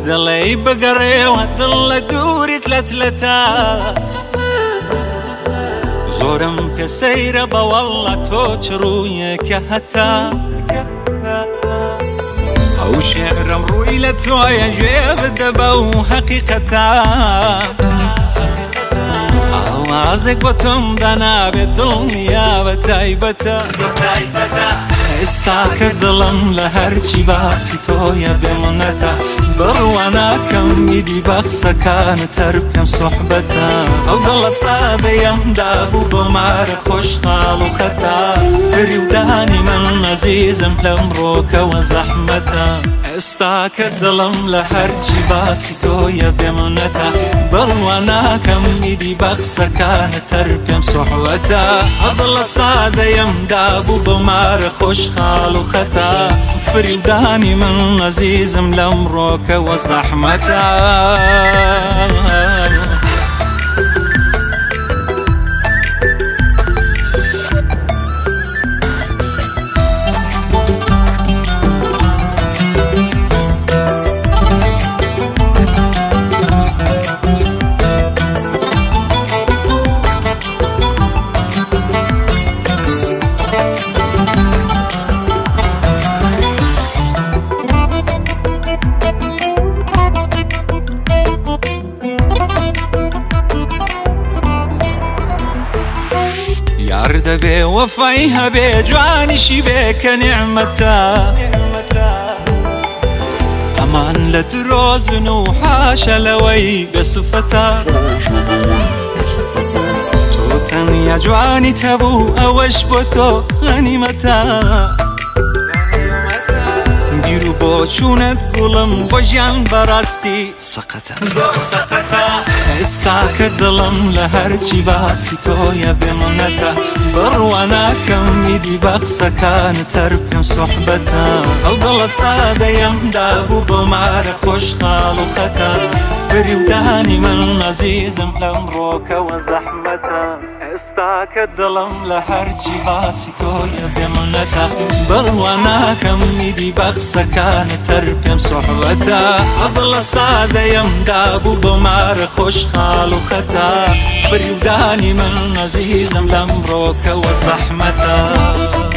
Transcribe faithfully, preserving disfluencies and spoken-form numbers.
دڵی بگەڕێوە دڵ لە دووریت لە تلەتا زۆرم پێ سەیرە بەوەڵڵە تۆ چڕوویەکە هەتا ئەو شێعرم ڕووی لە تۆیە گوێ بدە بەو حەقیقەتە ئاوازێک بۆ تۆم دانابێت دڵنیا بە تایبەتە ئێستا کە دڵم لە هەرچی باسی تۆیە بێمنەتە بڕوا ناکەم میدی بەخسەکانت هەر پێم سوحبەتە ئەو دڵە سادەیەم دابوو بۆ مارە خۆشحاڵ و خەتا فریودانی من عەزیزم لەمڕۆکەوە زەحمەتە ئێستا کە دڵم لە هەرچی باسی تۆیە بێمنەتە بڕوا ناکەم میدی بەخسەکانت هەر پێم سوحبەتە ئەو دڵە سادەیەم دابوو بۆ مارە خۆشحاڵ و خەتا فریودانی من عەزیزم لەمڕۆکەوە زەحمەتە یار دەبێ وەفای هەبێ جوانیشی بێ کە نیعمەتە ئەمان لە درۆزن و حاشە لەوەی بێسوفەتە تۆ تەنیا جوانی تەبوو ئەوەش بۆ تۆ غەنیمەتە بیر و بۆ چوونت گوڵم بۆ ژیان بەڕاستی سەقەتە زۆر سەقەتە ئێستا کە دڵم لە هەرچی باسی تۆیە بێمنەتە بڕوا ناکەم میدی بەخسەکانت هەر پێم سوحبەتە ئەو دڵە سادەیەم دابوو بۆ مارە خۆشحاڵ و خەتا فریودانی من عەزیزم لەمڕۆکەوە زەحمەتە ئێستا کە دڵم لە هەرچی باسی تۆیە بێمنەتە بڕوا ناکەم میدی بەخسەکانت هەر پێم سوحبەتە ئەو دڵە سادەیەم دابوو بۆ مارە خۆشحاڵ و خەتا فریودانی من عەزیزم لەمڕۆکەوە زەحمەتە